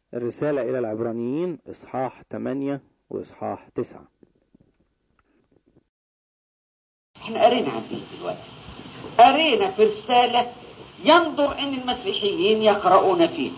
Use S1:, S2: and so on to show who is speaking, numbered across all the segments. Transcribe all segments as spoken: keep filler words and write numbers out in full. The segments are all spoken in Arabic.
S1: الرسالة إلى العبرانيين إصحاح ثمانية وإصحاح تسعة.
S2: احنا قرينا عن ايه دلوقتي؟ قرينا في رسالة ينظر ان المسيحيين يقرؤون فيه،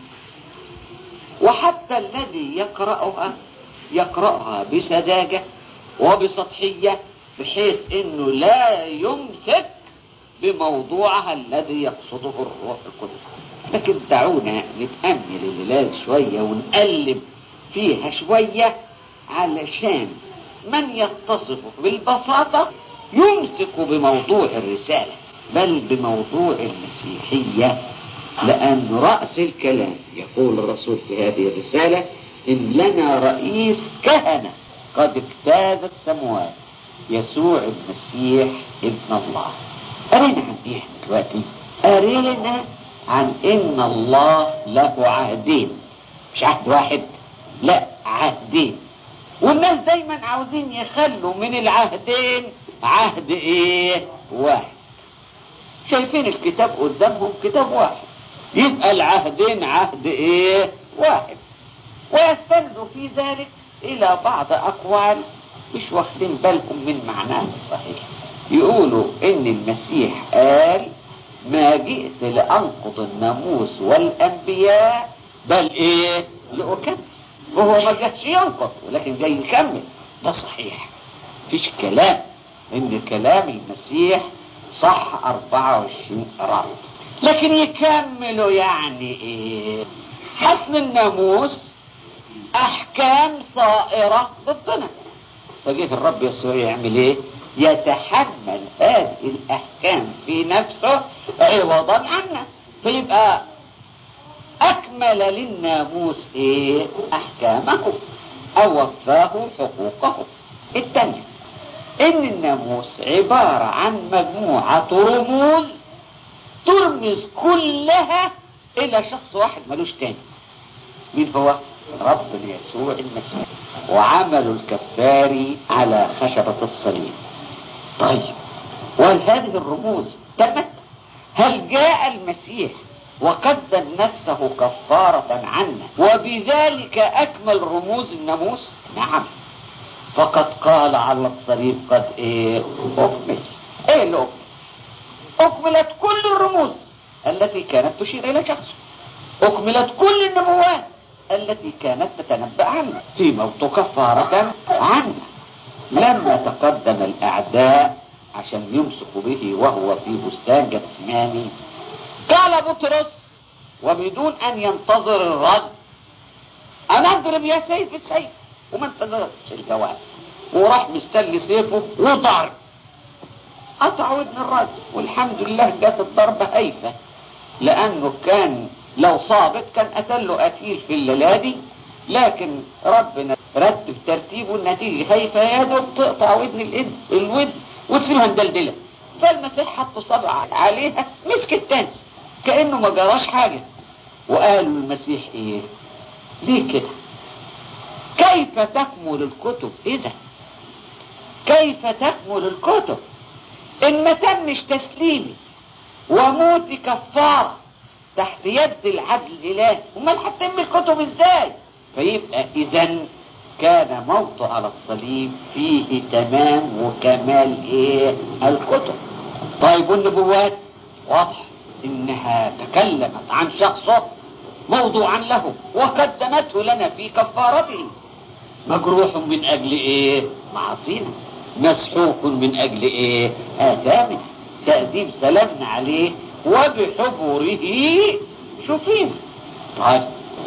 S2: وحتى الذي يقرأها يقرأها بسذاجة وبسطحية بحيث انه لا يمسك بموضوعها الذي يقصده الروح القدس. لكن دعونا نتأمل الليلة شوية ونقلب فيها شوية علشان من يتصف بالبساطة يمسك بموضوع الرسالة بل بموضوع المسيحية، لأن رأس الكلام يقول الرسول في هذه الرسالة: إن لنا رئيس كهنة قد اجتاز السماوات، يسوع المسيح ابن الله. قرينا عن ايه دلوقتي؟ قرينا عن ان الله له عهدين، مش عهد واحد، لا عهدين، والناس دايما عاوزين يخلوا من العهدين عهد ايه؟ واحد. شايفين الكتاب قدامهم كتاب واحد، يبقى العهدين عهد ايه؟ واحد. ويستندوا في ذلك الى بعض اقوال مش واخدين بالهم من معناه الصحيح. يقولوا ان المسيح قال: ما جئت لأنقض الناموس والأنبياء بل ايه؟ لأكمل. وهو ما جاش ينقض ولكن جاي يكمل. ده صحيح، مفيش كلام ان كلام المسيح صح أربعة وعشرين رد، لكن يكملوا يعني ايه؟ حسن الناموس احكام صائرة ضدنا، فجيت الرب يسوع يعمل ايه؟ يتحمل هذه الأحكام في نفسه عوضا عنا، فيبقى أكمل للناموس إيه؟ أحكامه أو وفاه حقوقه. الثانية إن الناموس عبارة عن مجموعة رموز ترمز كلها إلى شخص واحد ملوش تاني. مين هو؟ ربنا يسوع المسيح وعمل الكفاري على خشبة الصليب. طيب، وهل هذه الرموز تمت؟ هل جاء المسيح وقدم نفسه كفارة عنا وبذلك أكمل رموز الناموس؟ نعم، فقد قال على الصليب: قد ايه؟ أكمل. ايه اللي أكمل؟ أكملت كل الرموز التي كانت تشير إلى شخصه، أكملت كل النبوات التي كانت تتنبأ عنه في موت كفارة عنه. لما تقدم الأعداء عشان يمسكوا به وهو في بستان جثماني، قال بطرس وبدون أن ينتظر الرد: أنا أضرب يا سيف بالسيف، وما انتظرش الجواب، وراح مستلي سيفه وضرب، قطع ودن الرجل. والحمد لله جت الضربة هيفة، لأنه كان لو صابت كان قتله قتيل في الليلة دي، لكن ربنا رتب ترتيبه النتيجة هيفة يا دوب تقطع ودن الود وتسيبها مدلدلة. فالمسيح حط صبع عليها مسك التاني كأنه ما جراش حاجة. وقالوا المسيح ايه؟ ليه كده؟ كيف تكمل الكتب إذا؟ كيف تكمل الكتب إن ما تمش تسليمي وموتي كفارة تحت يد العدل الإلهي؟ امال هتتم الكتب ازاي؟ فيبقى إذن كان موته على الصليب فيه تمام وكمال ايه؟ الكتب. طيب، والنبوات واضح انها تكلمت عن شخصه موضوعا له وقدمته لنا في كفارته. مجروح من اجل ايه؟ معاصينا، مسحوق من اجل ايه؟ آثامنا، تأديب سلامنا عليه وبحبره شفينا. طيب،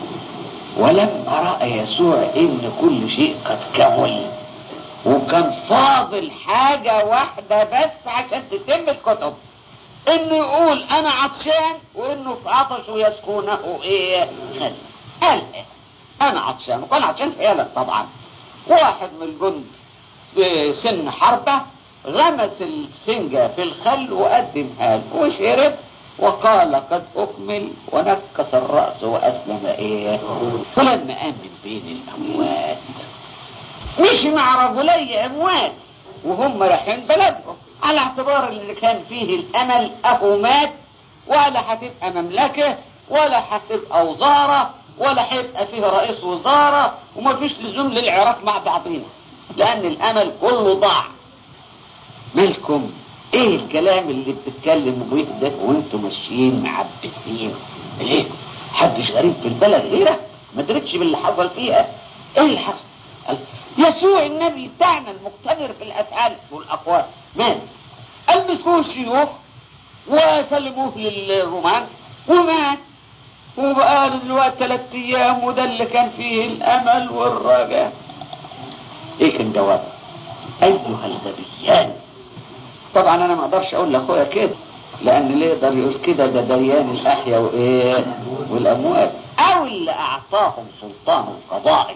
S2: ولما رأى يسوع ان كل شيء قد كمل وكان فاضل حاجة واحدة بس عشان تتم الكتب، انه يقول انا عطشان، وانه في عطشه يسكونه ايه؟ خل. قال ايه؟ انا عطشان، وكان عطشان فعلا طبعا. واحد من الجند بسن حربة غمس السفنجة في الخل وقدمها له وشرب وقال: قد أكمل، ونكس الرأس وأسلم إيه؟ فلما قام من بين الأموات مشي مع رجلي أموات وهم رايحين بلدهم، على اعتبار اللي كان فيه الأمل أهو مات، ولا هتبقى مملكة ولا هتبقى وزارة ولا هيبقى فيه رئيس وزارة، وما فيش لزوم للعراق مع بعضينا لأن الأمل كله ضاع. مالكم ايه الكلام اللي بتتكلموا بيه ده وانتم ماشيين معبسين؟ ليه؟ حدش غريب في البلد غيرك ما درتش باللي حصل فيها؟ ايه اللي حصل؟ يسوع النبي بتاعنا المقتدر بالافعال والاقوال مات، المسكوه الشيوخ وسلموه للرومان ومات، وبقى دلوقتي ثلاث ايام، وده اللي كان فيه الامل والرجاء. ايه كان جوابه؟ ايها الغبيان. طبعا انا ما اقدرش اقول لاخويا كده، لان اللي يقدر يقول كده ده ديان الاحياء وايه والاموات، او اللي اعطاهم سلطان القضاء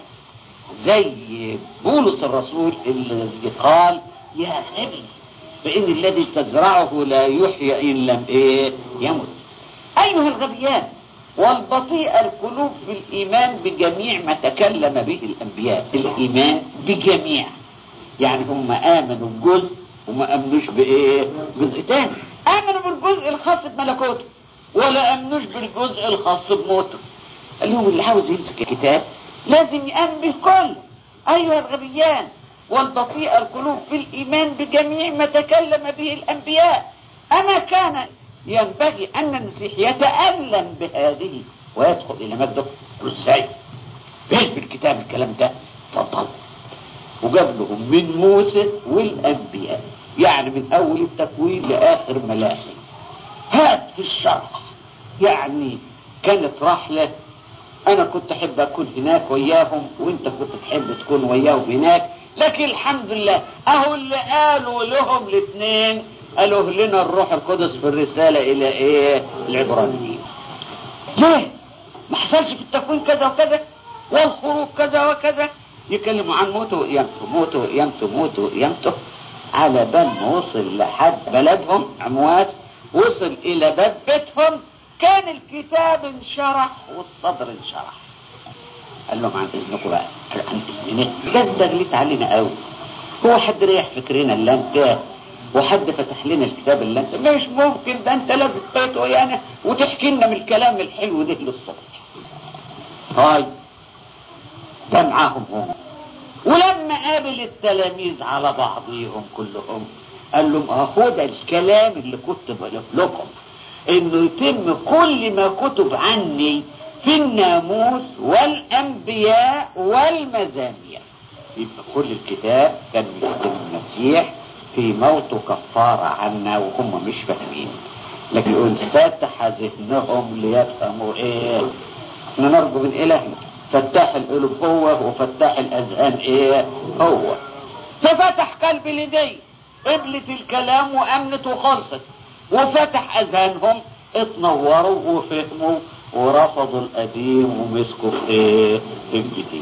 S2: زي بولس الرسول الذي قال يا غبي فان الذي تزرعه لا يحيى ان لم ايه يمت. ايها الغبيان والبطيء القلوب في الايمان بجميع ما تكلم به الانبياء. الايمان بجميع يعني هم امنوا بجزء وما امنوش بايه جزء تاني. امنوا بالجزء الخاص بملكوته ولا امنوش بالجزء الخاص بموته. قال لهم اللي عاوز يمسك الكتاب لازم يامن به كله. ايها الغبيان والبطيء القلوب في الايمان بجميع ما تكلم به الانبياء. اما كان ينبغي ان المسيح يتالم بهذه ويدخل الى مجده؟ ازاي؟ فين في الكتاب الكلام ده؟ تفضل. وجاب لهم من موسى والانبياء، يعني من اول التكوين لاخر ملاخي. هات في الشرح. يعني كانت رحله، انا كنت احب اكون هناك وياهم وانت كنت تحب تكون وياهم هناك، لكن الحمد لله اهو اللي قالوا لهم الاثنين قالوا لنا الروح القدس في الرساله الى ايه العبرانيين. ليه ما حصلش في التكوين كذا وكذا والخروج كذا وكذا؟ يكلموا عن موته وقيامته، موته وقيامته، موته وقيامته، على بال ما وصل لحد بلدهم عمواس، وصل الى باب بيتهم، كان الكتاب انشرح والصدر انشرح. قال لهم عن اذنكم بقى. قال عن اذننا؟ بجد غليت علينا قوي. هو حد ريح فكرنا اللي انت وحد فتح لنا الكتاب اللي انت؟ مش ممكن، ده انت لازم تقعد ويانا وتحكي لنا من الكلام الحلو ده للصبح. هاي ده معاهم هم. ولما قابل التلاميذ على بعضهم كلهم قال لهم اهو ده الكلام اللي كنت بقول لكم، انه يتم كل ما كتب عني في الناموس والانبياء والمزامير. يبقى كل الكتاب كان بيخدم المسيح في موته كفارة عنا وهم مش فاهمين، لكن يقول فتح ذهنهم ليفهموا ايه. احنا نرجو من الهنا فتح القلوب هو وفتح الاذهان ايه هو. ففتح قلب لدي قبلت الكلام وامنت وخلصت، وفتح اذهانهم اتنوروا وفهموا ورفضوا القديم ومسكوا في ايه في الجديد.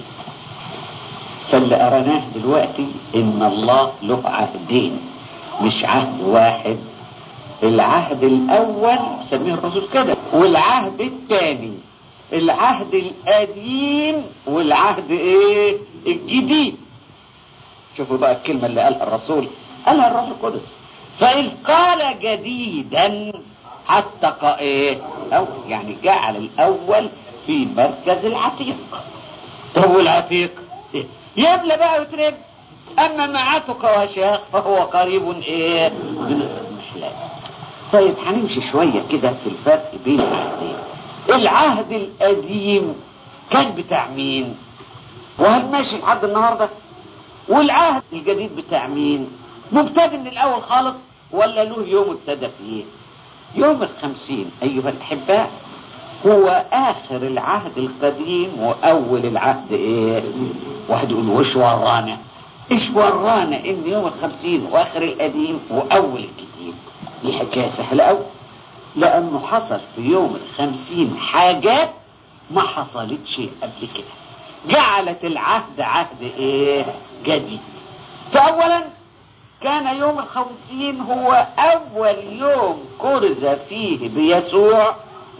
S2: فاللي قرناه دلوقتي ان الله له عهدين مش عهد واحد. العهد الاول سميه الرسول كده، والعهد الثاني العهد القديم والعهد ايه الجديد. شوفوا بقى الكلمة اللي قالها الرسول، قالها الروح القدس. فإذ قال جديدا حتى ايه او يعني جعل الاول في مركز العتيق. طب والعتيق يبلى بقى وترب، اما معاتك وشاخ فهو قريب ايه من المحلات. طيب هنمشي شوية كده في الفرق بين العهدين. العهد القديم كان بتاع مين وهل ماشي لحد النهاردة؟ والعهد الجديد بتاع مين؟ مبتدئ من الاول خالص ولا له يوم ابتدى فيه؟ يوم الخمسين ايها الاحباء هو اخر العهد القديم واول العهد ايه. واحد يقول وش ورانا ايش ورانا ان يوم الخمسين واخر القديم واول الجديد؟ دي حكاية سهلة اوي، لانه حصل في يوم الخمسين حاجات ما حصلتش قبل كده، جعلت العهد عهد ايه جديد. فاولا كان يوم الخمسين هو اول يوم كرز فيه بيسوع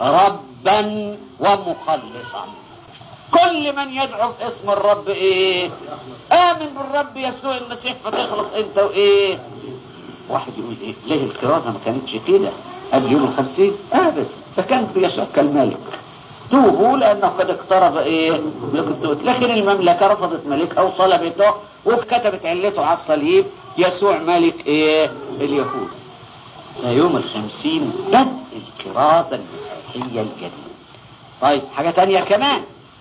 S2: ربا ومخلصا. كل من يدعو في اسم الرب ايه امن بالرب يسوع المسيح فتخلص انت وايه. واحد يقول ايه ليه الكرازة ما كانتش كده قبل يوم الخمسين؟ ابدا، فكان يسوع كالملك توبوا لانه قد اقترب ايه لكن المملكة رفضت ملكها وصلبته وكتبت علته على الصليب يسوع ملك ايه اليهود. يوم الخمسين بدء الكرازة المسيحية الجديدة. طيب حاجة تانية كمان،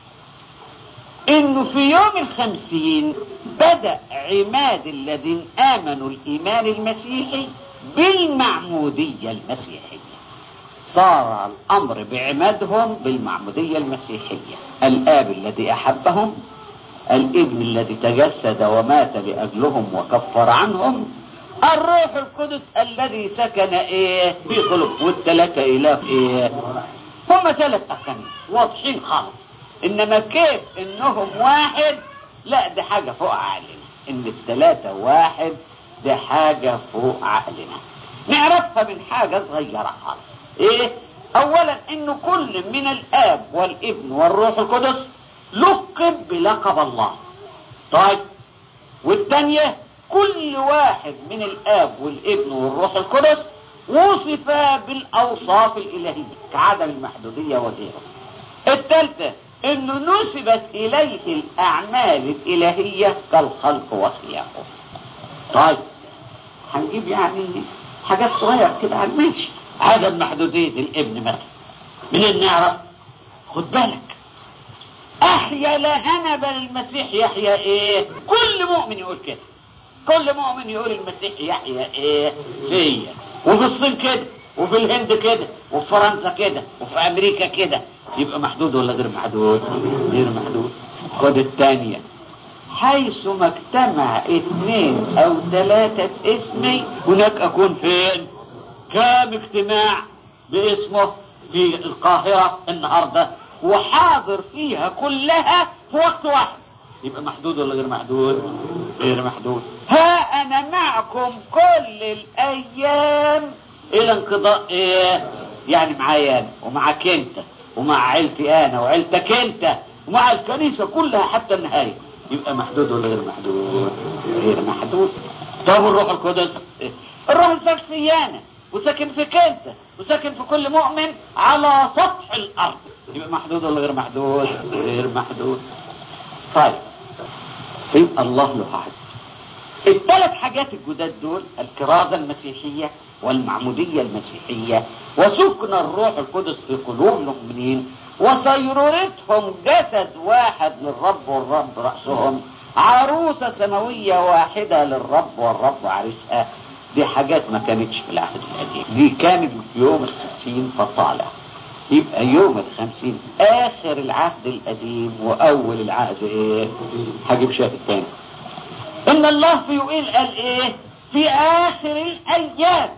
S2: انه في يوم الخمسين بدأ عماد الذين امنوا الايمان المسيحي بالمعمودية المسيحية. صار الامر بعمادهم بالمعمودية المسيحية. الاب الذي احبهم، الابن الذي تجسد ومات لاجلهم وكفر عنهم، الروح القدس الذي سكن ايه في قلوب. والثلاثة اله ايه هم ثلاث اقانيم واضحين خالص. انما كيف انهم واحد، لا ده حاجة فوق عقلنا. ان الثلاثة واحد ده حاجة فوق عقلنا. نعرفها من حاجة صغيرة خالص. ايه؟ اولا انه كل من الاب والابن والروح القدس لقب بلقب الله. طيب والثانية كل واحد من الاب والابن والروح القدس وصف بالاوصاف الالهية كعدم المحدودية وغيره. الثالثة انه نسبت اليه الاعمال الالهية كالخلق وخلقه. طيب هنجيب يعني حاجات صغيرة كده على الماشي. عدم محدودية الابن مثلا منين نعرف؟ خد بالك، احيا لا انا بل المسيح يحيا ايه. كل مؤمن يقول كده، كل مؤمن يقول المسيح يحيا ايه فيا. وفي الصين كده، وفي الهند كده، وفي فرنسا كده، وفي امريكا كده. يبقى محدود ولا غير محدود؟ غير محدود. خد الثانية، حيث ما اجتمع اثنين او ثلاثة اسمي هناك اكون فين. كام اجتماع باسمه في القاهرة النهاردة وحاضر فيها كلها في وقت واحد. يبقى محدود ولا غير محدود؟ غير محدود. ها انا معكم كل الايام الى انقضاء ايه يعني معايا انا ومعك انت ومع عيلتي انا وعيلتك انت ومع الكنيسة كلها حتى النهاية. يبقى محدود ولا غير محدود؟ غير محدود. طب الروح القدس؟ الروح ساكن في انا وساكن فيك انت وساكن في كل مؤمن على سطح الارض. يبقى محدود ولا غير محدود؟ غير محدود. طيب يبقى الله له عهد. الثلاث حاجات الجداد دول الكرازة المسيحية والمعمودية المسيحية وسكن الروح القدس في قلوب المؤمنين وصيرورتهم جسد واحد للرب والرب رأسهم، عروسة سماوية واحدة للرب والرب عريسها. دي حاجات ما كانتش في العهد القديم، دي كانت في يوم الخمسين فطالع. يبقى يوم الخمسين اخر العهد القديم واول العهد ايه. هجيب شاهد الثاني. ان الله في يوئيل قال ايه في اخر الايام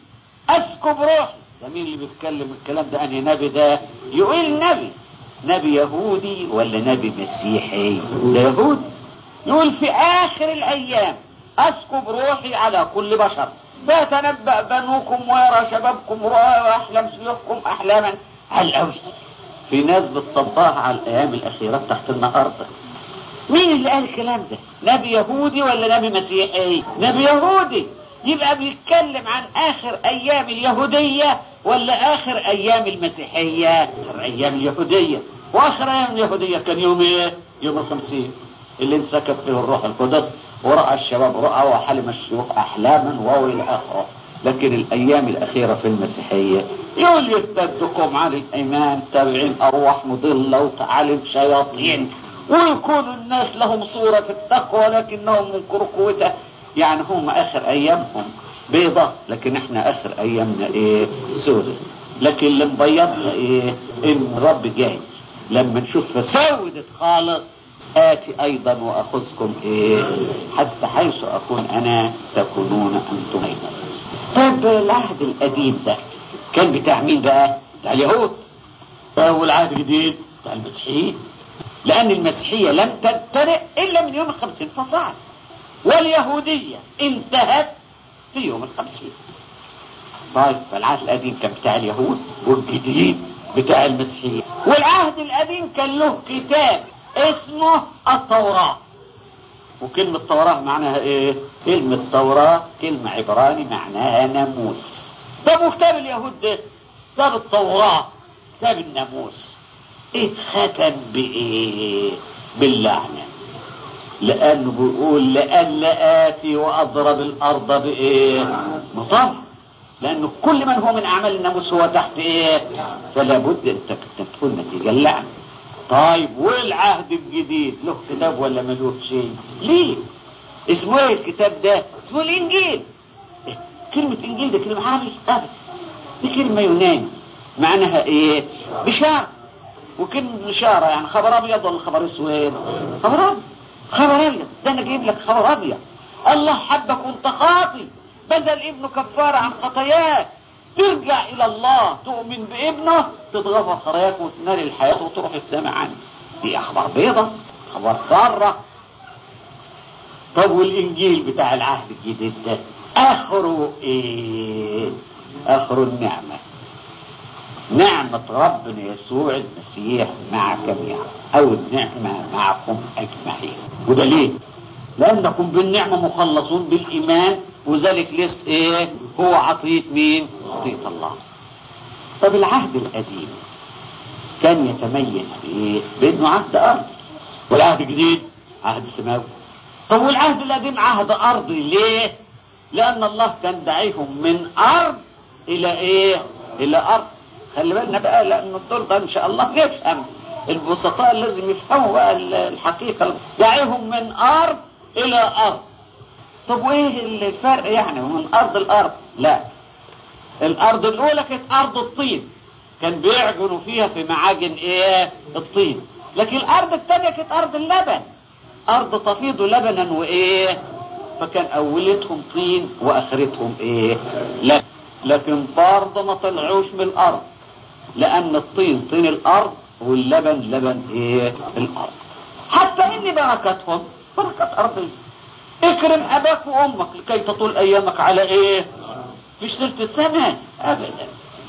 S2: اسكب روحي. ده مين اللي بيتكلم الكلام ده؟ انهي نبي ده؟ يوئيل نبي نبي يهودي ولا نبي مسيحي؟ ده يهودي. يقول في اخر الايام اسكب روحي على كل بشر فيتنبأ بنوكم ويرى شبابكم رؤى واحلم سيوفكم احلاما. على قوي في ناس بتطبقها على الايام الاخيره تحت النهارده. مين اللي قال الكلام ده؟ نبي يهودي ولا نبي مسيحي؟ نبي يهودي. يبقى بيتكلم عن اخر ايام اليهوديه ولا اخر ايام المسيحيه؟ اخر ايام اليهوديه. واخر ايام اليهوديه كان يوم ايه؟ يوم الخمسين اللي انسكب فيه الروح القدس ورأى الشباب رؤى وحلم الشيوخ احلاما والى اخره. لكن الايام الاخيره في المسيحيه يقول يرتدكم عن الايمان تابعين ارواح مضله وتعاليم شياطين ويكون الناس لهم صوره التقوى لكنهم منكروا قوتها. يعني هم اخر ايامهم بيضة لكن احنا اخر ايامنا ايه سودة. لكن اللي مبيضها ايه ان الرب جاي لما نشوف فسودت خالص آتي أيضا وأخذكم إيه حتى حيث أكون أنا تكونون أنتم أيضا. طيب العهد القديم ده كان بتاع مين بقى؟ بتاع اليهود. فهو العهد الجديد بتاع المسيحيين، لأن المسيحية لم تبتدئ إلا من يوم الخمسين فصاعد، واليهودية انتهت في يوم الخمسين. طيب فالعهد القديم كان بتاع اليهود والجديد بتاع المسيحيين. والعهد القديم كان له كتاب اسمه التوراة. وكلمة توراة معناها ايه؟ كلمة توراة كلمة عبراني معناها ناموس. طب وكتاب اليهود ده كتاب التوراة كتاب الناموس.
S3: اتختم بايه؟ باللعنة، لانه بيقول لألا آتي واضرب الارض بايه؟ مطر، لانه كل من هو من اعمال الناموس هو تحت ايه؟ فلا بد انت تكون نتيجة اللعنة. طيب والعهد الجديد له كتاب ولا ملوش شيء؟ ليه؟ اسمه ايه الكتاب ده؟ اسمه الانجيل. إيه؟ كلمة انجيل ده كلمة عربي؟ ابدا، دي كلمة يوناني معناها ايه؟ بشارة. وكلمة بشارة يعني خبر ابيض ولا خبر اسود؟ خبر ابيض. خبر ابيض ده انا جايب لك خبر ابيض. الله حبك وانت خاطي، بذل ابنه كفارة عن خطاياك، ترجع الى الله، تؤمن بابنه، تتغفر خطاياك وتنال الحياة وتروح السماء عنه. دي اخبار بيضة، خبر سارة. طب والانجيل بتاع العهد الجديد ده اخره ايه؟ اخره النعمة، نعمة ربنا يسوع المسيح مع جميعا، او النعمة معكم اجمعين. وده ليه؟ لانكم بالنعمة مخلصون بالايمان، وذلك ليس ايه؟ هو عطية مين؟ عطية الله. طب العهد القديم كان يتميز بايه؟ بانه عهد ارضي، والعهد الجديد عهد سماوي. طب والعهد القديم عهد ارضي ليه؟ لان الله كان دعيهم من ارض الى ايه؟ الى ارض. خلي بالنا بقى، لانه الدور ده ان شاء الله نفهم، البسطاء لازم يفهموا بقى الحقيقة. دعيهم من ارض الى ارض. طب وايه الفرق يعني من ارض الارض؟ لا، الارض الاولى كانت ارض الطين، كان بيعجنوا فيها في معاجن ايه؟ الطين. لكن الارض الثانية كانت ارض اللبن، ارض تفيض لبنا وايه؟ فكان اولتهم طين واخرتهم ايه؟ لبن. لكن برضه ما طلعوش من الارض، لان الطين طين الارض واللبن لبن ايه؟ الارض. حتى ان بركاتهم بركات ارضية. اكرم اباك وامك لكي تطول ايامك على ايه؟ فيش سيرة السماء ابدا.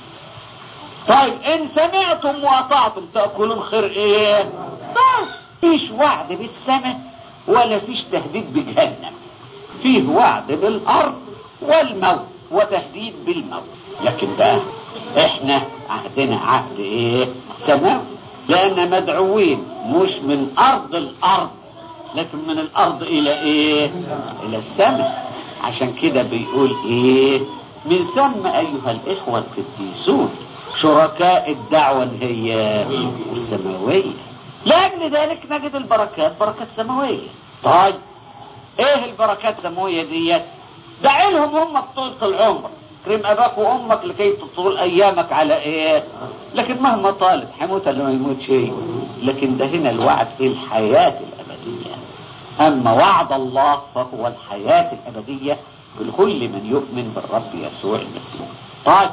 S3: طيب ان سمعتم واطعتم تأكلون خير ايه؟ بس فيش وعد بالسماء ولا فيش تهديد بجهنم، فيه وعد بالارض والموت وتهديد بالموت. لكن بقى احنا عهدنا عهد ايه؟ سماوي، لان مدعوين مش من ارض الارض، لكن من الارض الى ايه؟ الى السماء. عشان كده بيقول ايه؟ من ثم ايها الاخوة القديسون شركاء الدعوة هي السماوية. لاجل ذلك نجد البركات بركات سماوية. طيب ايه البركات السماوية ديت؟ دعي لهم امك طولة العمر، كرم اباك وامك لكي تطول ايامك على ايه؟ لكن مهما طالت حيموت ولا ما يموت شيء. لكن ده هنا الوعد في الحياة الابدية. اما وعد الله فهو الحياة الابدية لكل من يؤمن بالرب يسوع المسيح. طيب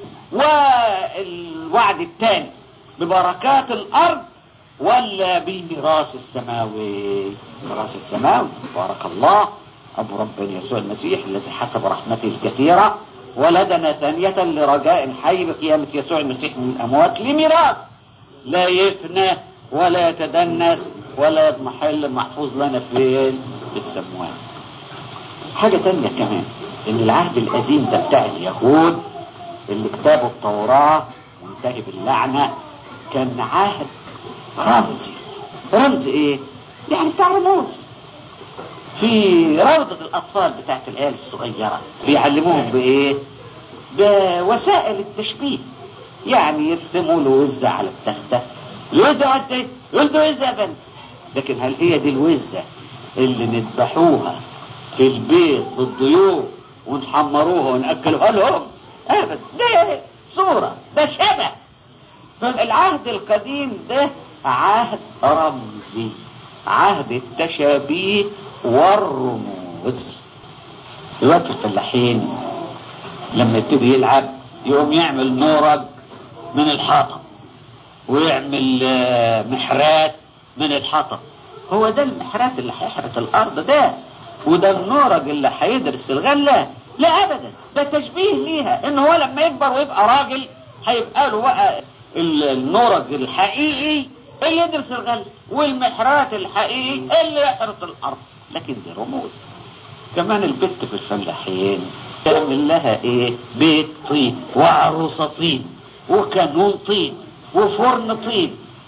S3: والوعد الثاني ببركات الارض ولا بالميراث السماوي؟ الميراث السماوي. بارك الله ابو ربنا يسوع المسيح الذي حسب رحمته الكثيرة ولدنا ثانية لرجاء حي بقيامة يسوع المسيح من الاموات لميراث لا يفنى ولا يتدنس ولا يضمحل، محفوظ لنا في السماوات. حاجة تانية كمان، ان العهد القديم ده بتاع اليهود اللي كتابوا التوراة وانتهي باللعنة كان عهد رمزي. رمز ايه؟ يعني بتاع رموز. في روضة الاطفال بتاعت العيال الصغيرة بيعلموهم بايه؟ بوسائل التشبيه. يعني يرسموا له وزة على التختة، يقولوا قد يقولوا وزة يا بنت. لكن هل هي دي الوزة اللي نذبحوها في البيت للضيوف ونحمروها ونأكلوها لهم؟ ابدا، ده صورة، ده شبه. فالعهد القديم ده عهد رمزي، عهد التشابيه والرموز. دلوقتي الفلاحين لما يبتدي يلعب يقوم يعمل نورج من الحطب ويعمل محرات من الحطب. هو ده المحرات اللي هيحرث الارض ده، وده النورج اللي هيدرس الغلة؟ لا ابدا، ده تشبيه ليها، ان هو لما يكبر ويبقى راجل هيبقى له بقى النورج الحقيقي اللي يدرس الغلة، والمحرات الحقيقي اللي يحرث الارض. لكن دي رموز. كمان البت في الفلاحين تعمل لها ايه؟ بيت طين وعروسة طين وكانون طين وفرن طين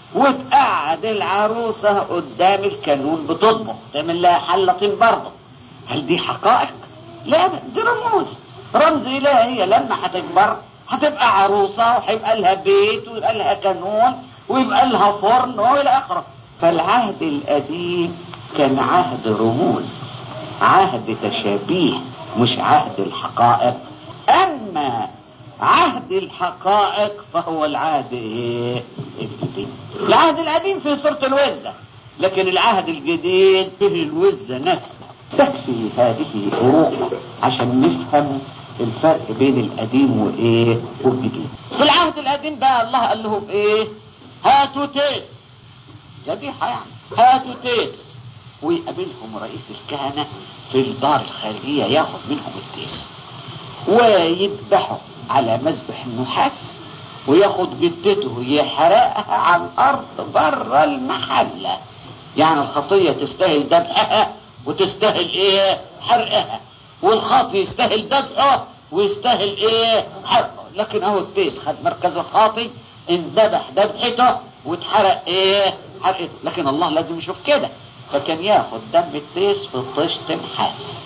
S2: وتقعد العروسة قدام الكانون بتطبخ، تعمل لها حلة طين برضه. هل دي حقائق؟ لا، دي رموز، رمز إلهي. لما هتكبر هتبقى عروسة وهيبقى لها بيت ويبقى لها كانون ويبقى لها فرن والى اخره. فالعهد القديم كان عهد رموز، عهد تشابيه، مش عهد الحقائق. اما عهد الحقائق فهو العهد ايه الجديد. العهد القديم في سورة الوزة، لكن العهد الجديد فيه الوزة نفسها. تكفي هذه فروق عشان نفهم الفرق بين القديم وايه والجديد. في العهد القديم بقى الله قال لهم ايه؟ هاتوا تيس، ذبيحه يعني، هاتوا تيس. ويقابلهم رئيس الكهنه في الدار الخارجيه ياخد منهم التيس ويذبحوا على مذبح النحاس، وياخد جدته يحرقها على الارض بره المحله. يعني الخطيه تستاهل ذبحها وتستاهل ايه حرقها، والخاطي يستاهل ذبحه ويستاهل ايه حرقه. لكن اهو التيس خد مركز الخاطي، انذبح ذبحته واتحرق ايه حرقته. لكن الله لازم يشوف كده، فكان ياخد دم التيس في طشت نحاس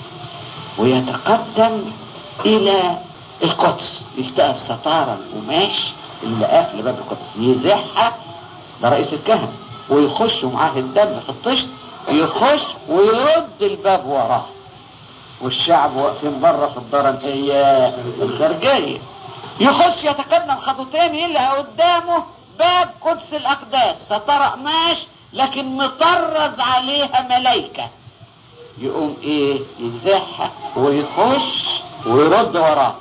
S2: ويتقدم الى القدس، يلتقى الستاره القماش اللي قافله باب القدس، يزحها ده رئيس الكهنه، ويخش معاه الدم في الطشت، يخش ويرد الباب وراه، والشعب واقفين بره في الدار هي الخارجيه. يخش يتقدم خطوتين يلقى قدامه باب قدس الاقداس، ستاره قماش لكن مطرز عليها ملائكه. يقوم ايه يزحها ويخش ويرد وراه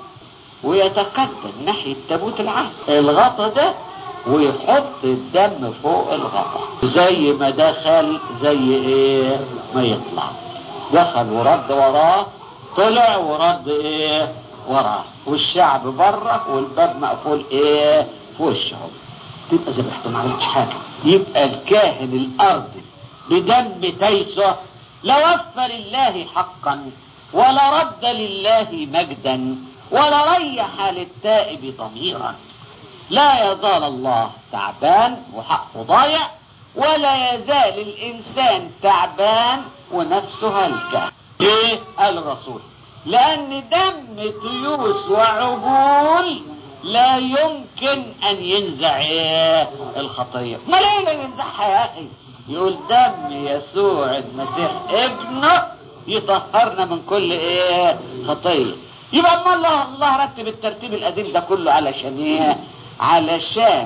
S2: ويتقدم ناحيه تابوت العهد الغطا ده، ويحط الدم فوق الغطا زي ما دخل زي ايه ما يطلع. دخل ورد وراه، طلع ورد ايه وراه، والشعب بره والباب مقفول ايه في وشهم. تبقى ذبحته ما عملتش حاجه. يبقى الكاهن الارضي بدم تيسه لوفى لله حقا، ولا رد لله مجدا، ولا ريح للتائب ضميرا. لا يزال الله تعبان وحقه ضايع، ولا يزال الانسان تعبان ونفسه هلكة. ايه قال الرسول؟ لان دم تيوس وعجول لا يمكن ان ينزع ايه الخطية. ما ليه ينزعها يا اخي؟ يقول دم يسوع المسيح ابنه يطهرنا من كل ايه خطية. يبقى اما الله الله رتب الترتيب القديم ده كله علشان ايه؟ علشان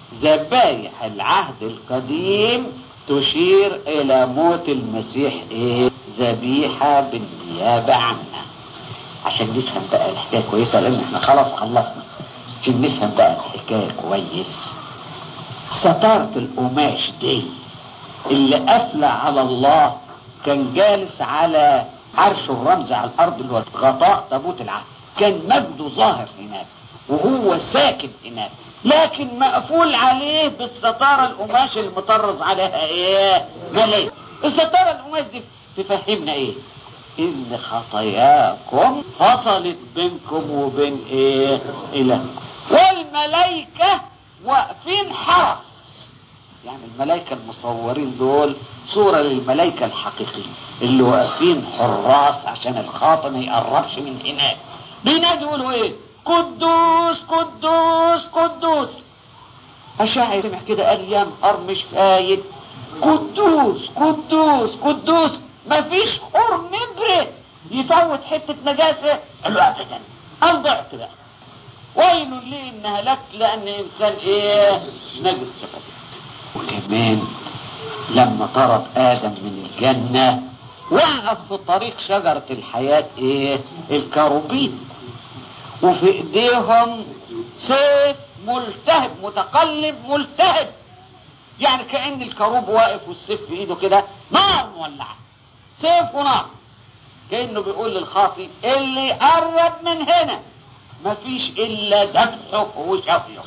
S2: ذبايح العهد القديم تشير الى موت المسيح ايه ذبيحة بالنيابة عنا. عشان نفهم بقى الحكاية كويسة، لان احنا خلاص خلصنا. عشان نفهم بقى الحكاية كويس، ستارة القماش دي اللي قافلة على الله كان جالس على عرش الرمز على الارض اللي هو غطاء تابوت العهد، كان مجده ظاهر هناك وهو ساكن هناك، لكن مقفول عليه بالستارة القماش المطرز عليها ايه ملاك. الستارة القماش دي تفهمنا ايه؟ ان خطاياكم فصلت بينكم وبين ايه الهكم، والملائكة واقفين حرس. يعني الملائكة المصورين دول صورة للملائكة الحقيقية اللي واقفين حراس عشان الخاطئ ما يقربش من هناك. بينادوا يقولوا ايه؟ قدوس قدوس قدوس. أشاعر سمع كده قال يا نهار مش فايد، قدوس قدوس قدوس، مفيش حور نبرة يفوت حتة نجاسة. قال له أبدا، قال ضعت بقى، ويل لي إن هلكت لأن إنسان إيه نجس شفتي. وكمان لما طرد آدم من الجنة وقف في طريق شجرة الحياة إيه الكروبين، وفي ايديهم سيف ملتهب متقلب ملتهب، يعني كأن الكروب واقف والسيف في ايده كده نار مولعة، سيف ونار، كأنه بيقول للخاطئ اللي قرب من هنا مفيش الا ذبحه وشفيه.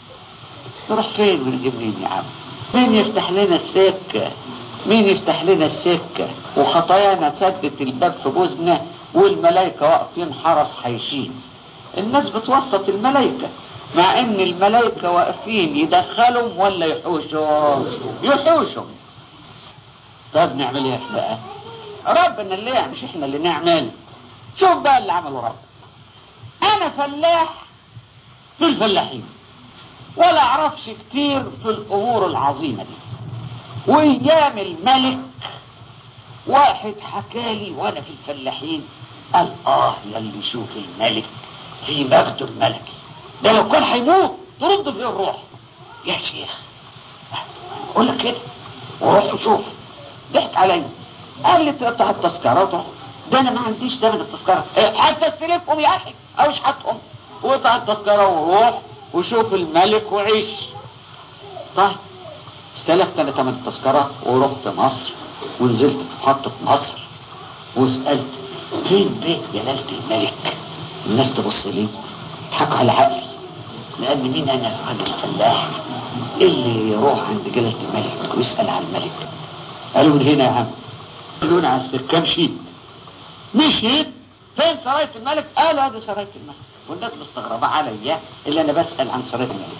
S2: نروح فين ونجيب مين يا عم؟ مين يفتح لنا السكة؟ مين يفتح لنا السكة؟ وخطايانا سدت الباب في جوزنا، والملائكة واقفين حرس حيشين. الناس بتوسط الملائكة،
S3: مع ان الملائكة واقفين يدخلهم ولا يحوشهم؟ يحوشهم. طب نعمل ايه احنا بقى؟ ربنا اللي يعني، مش احنا اللي نعمل. شوف بقى اللي عمله رب. انا فلاح في الفلاحين ولا اعرفش كتير في الامور العظيمة دي. وايام الملك واحد حكالي وانا في الفلاحين، قال اه يلي شوف الملك في مجده الملكي، ده لو كان هيموت ترد فيه الروح. يا شيخ اقول لك كده وروح وشوف. ضحك عليا، قال لي تقطع التذكرات. ده انا ما عنديش ثمن التذكره، حتى استلفهم يا اخي او اشحتهم، وقطع التذكره وروح وشوف الملك وعيش. طيب استلفت انا ثمن التذكره ورحت مصر ونزلت في محطه مصر وسالت فين بيت جلاله الملك. الناس تبص لي تضحك على عقلي، لان مين انا راجل فلاح اللي يروح عند جلاله الملك ويسال على الملك. قالوا من هنا يا عم. قالوا على السكه. مشيت مشيت فين سرايه الملك؟ قالوا هذه سرايه الملك. والناس مستغربه عليا اللي انا بسال عن سرايه الملك.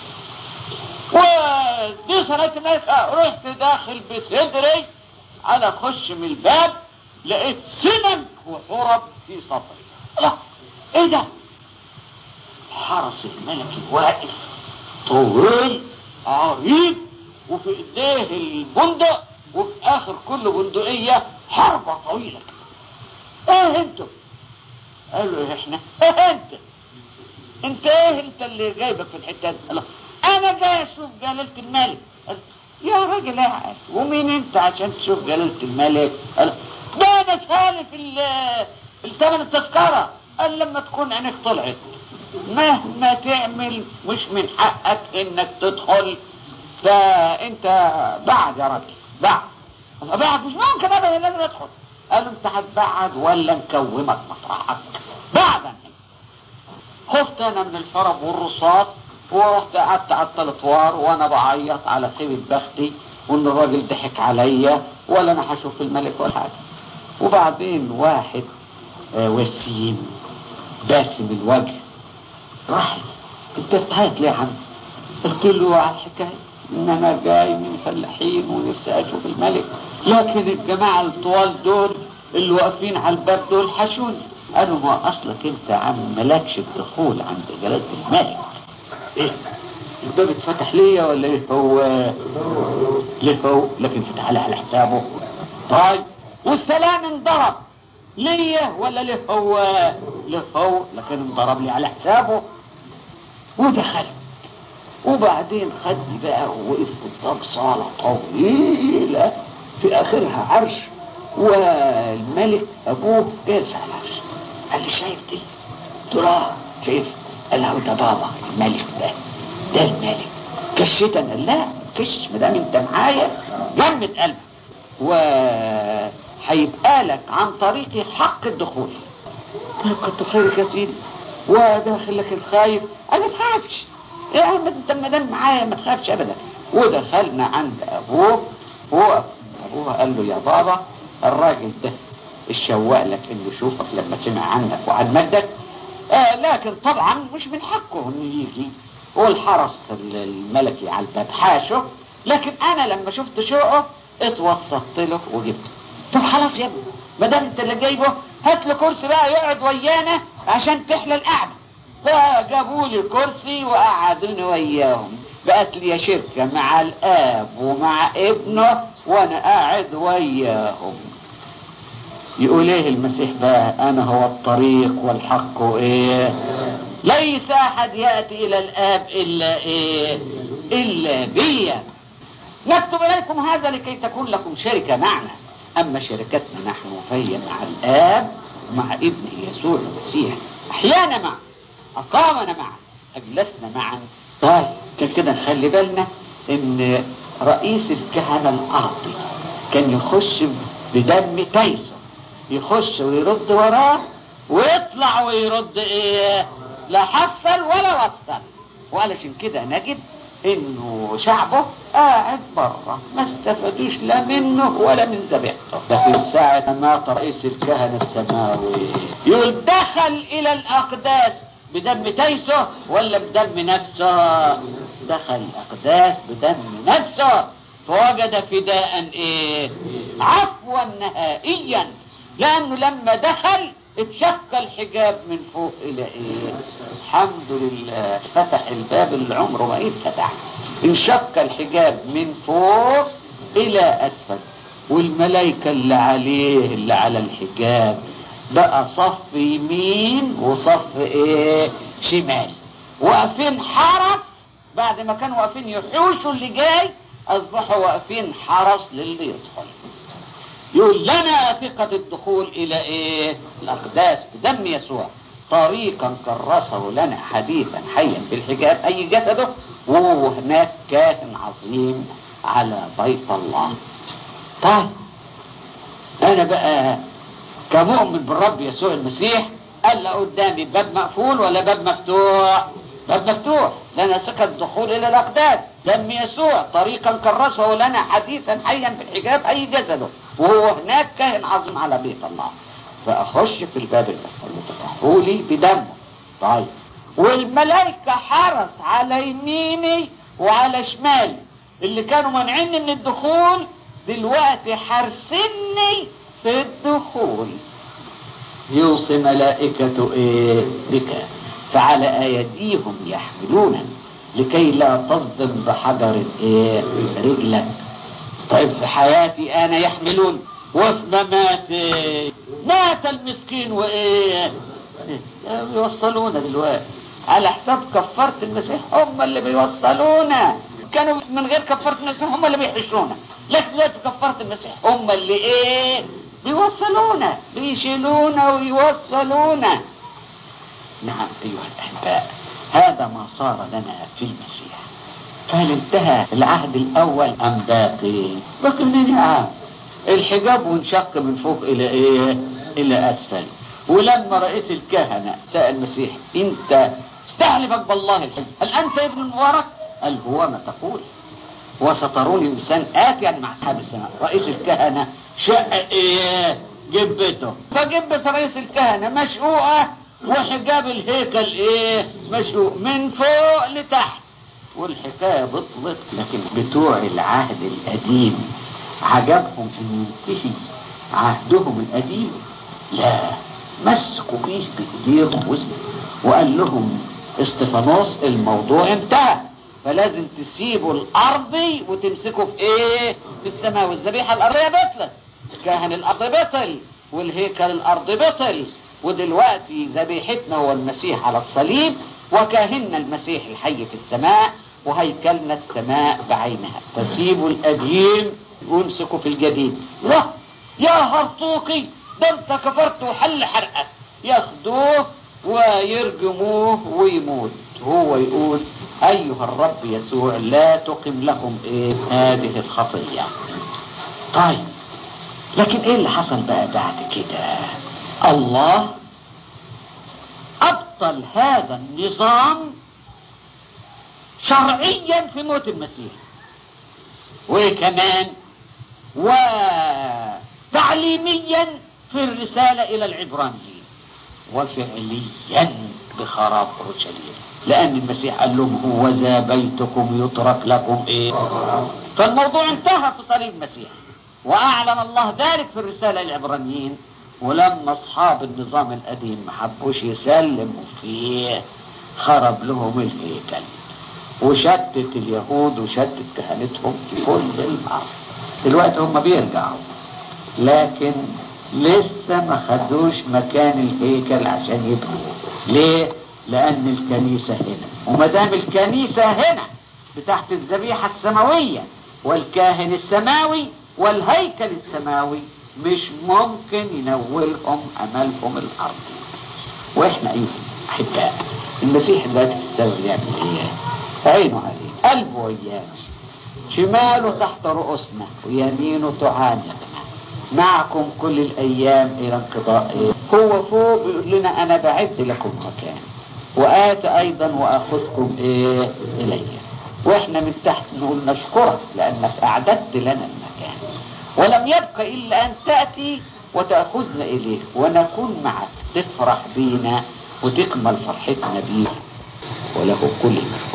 S3: ودي سرايه الملك. اه رحت داخل بصدري على خش من الباب لقيت سنن وحرب في صدري. الله ايه ده؟ حرس الملكي واقف طويل عريض وفي ايديه البندق، وفي اخر كل بندقية حربة طويلة. ايه انتوا؟ قالوا احنا. ايه انت؟ انت ايه انت اللي جايبك في الحتة دي؟ الله انا جاي اشوف جلالة الملك. قال يا راجل ايه ومين انت عشان تشوف جلالة الملك؟ قال ده انا سالف الثمن التذكرة. قال لما تكون عينك طلعت مهما تعمل مش من حقك انك تدخل، فانت بعد يا راجل بعد. بعد مش ممكن ابدا لازم ادخل. قالوا انت هتبعد ولا نكومك مطرحك؟ بعدا. خفت انا من الحرب والرصاص ورحت قعدت على التلطوار وانا بعيط على خيبة بختي وان الراجل ضحك عليا ولا انا هشوف الملك ولا حاجه. وبعدين واحد آه وسيم باسم الوجه راح انت بتعيط ليه يا عم؟ قلت له على الحكايه ان انا جاي من فلاحين ونفسي اشوف الملك، لكن الجماعه الطوال دول اللي واقفين على الباب دول حشوني. قالوا ما اصلك انت يا عم مالكش الدخول عند جلاله الملك. ايه الباب اتفتح ليا ولا ايه هو؟ ليه هو؟ لكن فتح لي على حسابه. طيب والسلام انضرب ليا ولا ليه هو؟ ليه هو لكن انضرب لي على حسابه. ودخلت وبعدين خدني بقى ووقف قدام صالة طويلة في اخرها عرش والملك ابوه جالس على العرش. قال لي شايف دي؟ قلت له شايف. قال له ده بابا الملك ده ده الملك. كشيت انا لا كش مدام انت معايا جمد قلبك وهيبقى لك عن طريقي حق الدخول. طيب كنت خيرك يا سيدي وداخل لك الخايف. انا ما تخافش يا عم انت مدام معايا ما تخافش ابدا. ودخلنا عند ابوه. هو ابوه قال له يا بابا الراجل ده الشواق لك انه يشوفك لما سمع عنك وعن مجدك، آه لكن طبعا مش من حقه انه يجي والحرس الملكي على الباب حاشه، لكن انا لما شفت شوقه اتوسطت له وجبته. طب خلاص يا ابني ما دام انت اللي جايبه هات له كرسي بقى يقعد ويانا عشان تحلى القعده. فجابوا لي كرسي وقعدوني وياهم. بقت لي شركه مع الاب ومع ابنه وانا قاعد وياهم. يقول ايه المسيح بقى؟ انا هو الطريق والحق وايه؟ ليس احد ياتي الى الاب الا ايه؟ الا بيا. نكتب اليكم هذا لكي تكون لكم شركه معنا، اما شركتنا نحن فهي مع الاب ومع ابنه يسوع المسيح. احيانا معا، اقامنا معا، اجلسنا معا. طيب كان كده نخلي بالنا ان رئيس الكهنه الارضي كان يخش بدم تيسر، يخش ويرد وراه ويطلع ويرد ايه؟ لا حصل ولا وصل. وعلشان كده نجد انه شعبه قاعد بره ما استفادوش لا منه ولا من ذبيحته. لكن ساعة مات رئيس الكهنة السماوي يقول دخل الى الاقداس بدم تيسه ولا بدم نفسه؟ دخل الأقداس بدم نفسه، فوجد فداء ايه؟ عفوا نهائيا، لأنه لما دخل اتشق الحجاب من فوق إلى ايه؟ الحمد لله، فتح الباب اللي عمره ما يتفتح، انشق الحجاب من فوق إلى أسفل، والملائكة اللي عليه اللي على الحجاب بقى صف يمين وصف ايه؟ شمال، واقفين حرس. بعد ما كانوا واقفين يحوشوا اللي جاي، اصبحوا واقفين حرس للي يدخل. يقول لنا ثقة الدخول الى ايه؟ الاقداس بدم يسوع، طريقا كرسه لنا حديثا حيا بالحجاب اي جسده، وهناك كاهن عظيم على بيت الله. طيب انا بقى كمؤمن بالرب يسوع المسيح، قال قدامي باب مقفول ولا باب مفتوح؟ باب مفتوح، لنا ثقة الدخول الى الاقداس دم يسوع، طريقا كرسه لنا حديثا حيا بالحجاب اي جسده، وهو هناك كاهن عظيم على بيت الله. فاخش في الباب المفتوح وتفتحوا لي بدمه. طيب والملائكة حرس على يميني وعلى شمالي، اللي كانوا منعني من الدخول دلوقتي حرسني في الدخول. يوصي ملائكة ايه بك، فعلى ايديهم يحملون لكي لا تصدم بحجر ايه رجلك. طيب في حياتي انا يحملون، وفي مماتي مات المسكين وايه بيوصلونا دلوقتي على حساب كفارة المسيح، هم اللي بيوصلونا. كانوا من غير كفارة المسيح هم اللي بيحشونا، لكن دلوقتي كفارة المسيح هم اللي ايه بيوصلونا، بيشيلونا ويوصلونا. نعم ايها الاحباء، هذا ما صار لنا في المسيح. فهل انتهى العهد الاول ام باقي؟ باقي منين يا عم؟ الحجاب وانشق من فوق الى ايه؟ الى اسفل. ولما رئيس الكهنة سأل المسيح انت استحلفك بالله الحج، هل انت ابن المبارك؟ قال هو ما تقول، وستروني انسان اتيا مع اصحاب السماء. رئيس الكهنة شق ايه؟ جبته، فجبت رئيس الكهنة مشقوقة، وحجاب الهيكل ايه؟ مشقوق من فوق لتحت، والحكاية بطلت. لكن بتوع العهد القديم عجبهم ان ينتهي عهدهم القديم، لا، مسكوا بيه بايديهم وزن، وقال لهم استفانوس الموضوع انتهى، فلازم تسيبوا الارضي وتمسكوا في ايه؟ في السماء. والذبيحه الارضيه بطلت، كاهن الارض بطل، والهيكل الارض بطل، ودلوقتي ذبيحتنا هو المسيح على الصليب، وكاهننا المسيح الحي في السماء، وهيكلنا السماء بعينها. فسيبوا القديم وامسكوا في الجديد. لا يا هرطوقي، ده انت كفرت وحل حرقك. ياخدوه ويرجموه ويموت. هو يقول ايها الرب يسوع لا تقم لهم ايه هذه الخطية. طيب لكن ايه اللي حصل بقى بعد كده؟ الله ابطل هذا النظام شرعيا في موت المسيح، وكمان وتعليميا في الرسالة الى العبرانيين، وفعليا بخراب اورشليم، لان المسيح قال لهم هو ذا بيتكم يترك لكم ايه. فالموضوع انتهى في صليب المسيح، واعلن الله ذلك في الرسالة الى العبرانيين. ولما اصحاب النظام القديم ما حبوش يسلموا فيه، خرب لهم الهيكل وشتت اليهود وشتت كهنتهم في كل الارض. دلوقتي هم بيرجعوا، لكن لسه ما خدوش مكان الهيكل عشان يبنوا. ليه؟ لان الكنيسة هنا، وما دام الكنيسة هنا بتحت الذبيحة السماوية والكاهن السماوي والهيكل السماوي، مش ممكن ينولهم املهم الارضي. واحنا ايها احباء، المسيح دلوقتي في السماء بيعمل ايه؟ عينه عليه، قلبه ويانا، شماله تحت رؤوسنا ويمينه تعانقنا، معكم كل الايام الى انقضاء إيه؟ هو فوق بيقول لنا انا بعد لكم مكان، وآتي ايضا واخذكم ايه الي. واحنا من تحت نقول نشكرك لانك اعددت لنا المكان، ولم يبقى الا ان تأتي وتأخذنا اليه ونكون معك، تفرح بينا وتكمل فرحتنا بيه، وله كل المجد.